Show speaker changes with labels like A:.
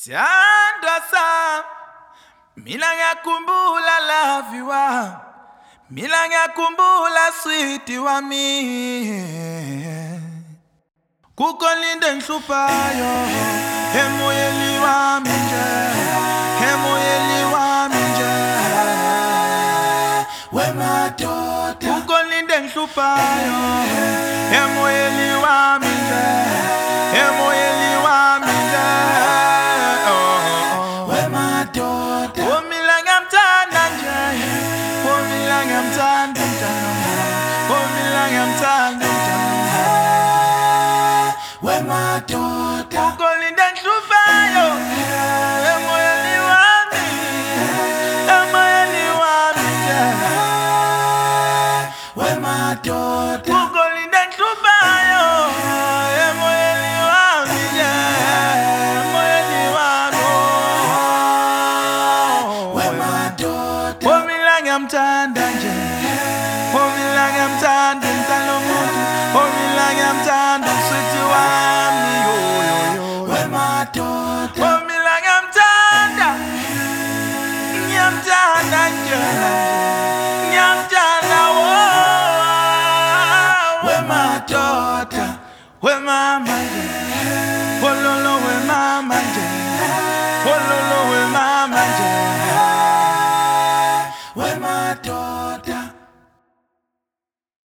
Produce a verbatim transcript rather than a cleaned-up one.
A: Siyanda sam, mina ngiyakumbula laviwa, mina ngiyakumbula sweetie wami. Kukolinde ngihluphayo, emoyeni wami nje, emoyeni wami nje. Wemadoda, kukolinde ngihluphayo, emoyeni wami nje, emoyeni wami nje. Wemadoda, womila ngamthanda nje, womila ngamthanda nje, womila ngamthanda nje. Wemadoda, kukolinde ngihluphayo, emoyeni wami, emoyeni wami nje. Wemadoda, kukolinde ngihluphayo, emoyeni wami nje, emoyeni wami. Wemadoda, womila ngamthanda nje, womila ngamthanda ngithanda umuntu, womila ngamthanda sweetie wami yo yo yo. Wemadoda, womila ngamthanda, ngiyamthanda nje, ngiyamthanda wo. Wemadoda, wemama nje, wololo wemama nje, wololo